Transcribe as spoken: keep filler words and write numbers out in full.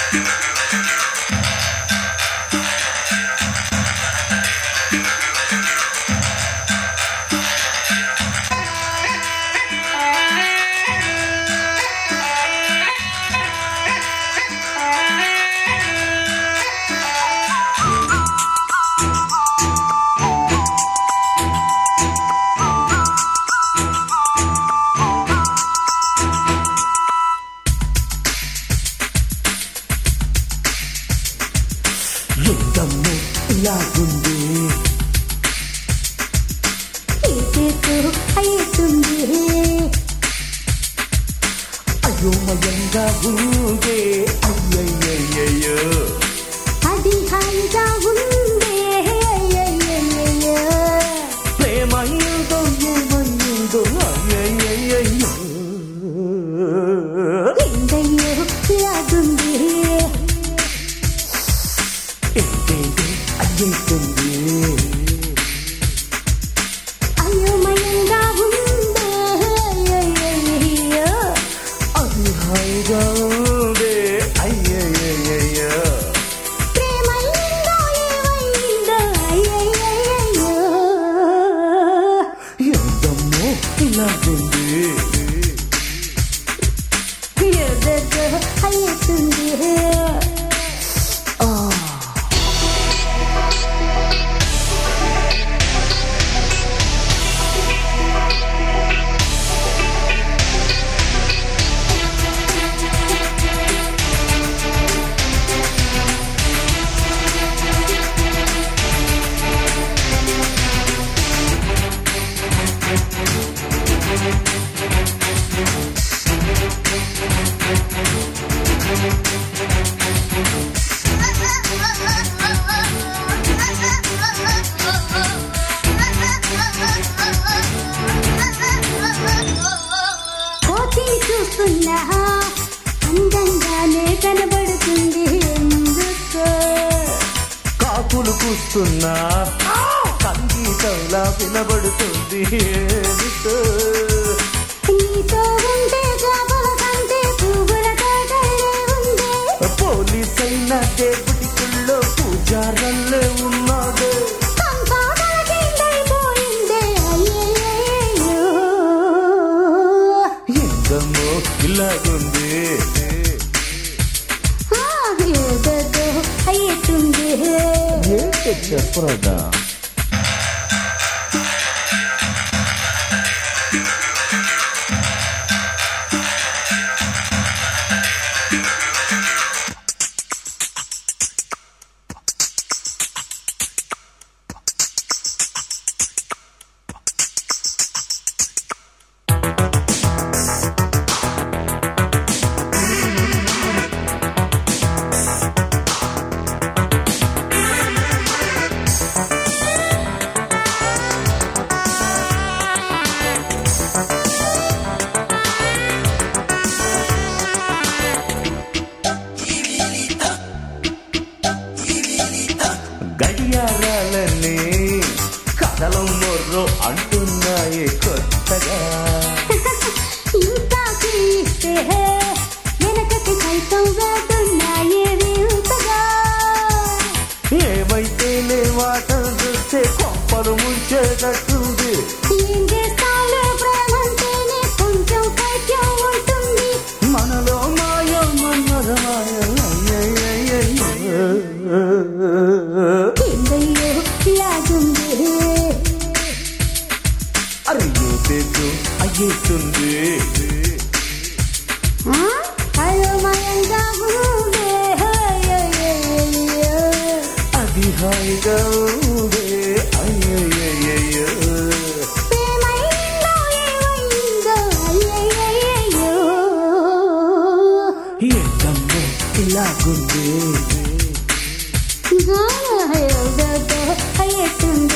ఎంతమ్మో ఇలాగుంది అవుతుంది అయోమయంగా ఉందే అయ్యయ్యయ్యో అది హాయిగా ఉందే అయ్యయ్యయ్యో ప్రేమయ్యిందో ఏమయ్యిందో అయ్యయ్యయ్యో ఎందయ్యో ఇలాగుంది ఏంటేంటి అయ్యేస్తుంది అయోమయంగా ఉందే అయ్యయ్యయ్యో అది హాయిగా ఉందే అయ్యయ్యయ్యో ప్రేమయ్యిందో ఏమైందో అయ్యయ్యయ్యో ఎంతమ్మో ఇలాగుంది ఏదేదో అయ్యేస్తుంది చూస్తున్నా అందంగానే కనబడుతుంది ఎందుకో కాకులు కూస్తున్నా సంగీతంలా వినబడుతుంది ఏమిటో నీతో ఉంటే చేపల కంటే పువ్వుల తోటలే ఉంది పోలీసైన దేవుడి కుళ్ళో పూజారల్లే ఉన్నాడు అంతా తలకిందైపోయిందే అయ్యయ్యయ్యో ఎందమ్మో ఇలాగుంది ఆ, ఏదేదో అయ్యేస్తుంది ఏంటి చెప్పరాదా గడియారాలన్నీ కథలం మొర్రో అంటున్నాయి కొత్తగా ఇంకా తీస్తే వెనకటి సైతం వేస్తున్నాయి వింతగా ఏమైతేనే వాటలు చూస్తే కొంపలు ముంచేటట్టుంది ఏం చేస్తాలో ప్రేమంటేనే కొంచెం పైత్యం ఉంటుంది మనలో మాయ మన్మధమాయ ఏందయ్యో ఇలాగుంది అయ్యేదేదో అయ్యేస్తుంది ఆ? అయోమయంగా ఉందే అయ్యయ్యయ్యో అది హాయిగా ఉందే అయ్యయ్యయ్యో ప్రేమైందో ఏమైందో అయ్యయ్యయ్యో ఏంటమ్మో ఇలాగుంది ఏదేదో అయ్యేస్తుంది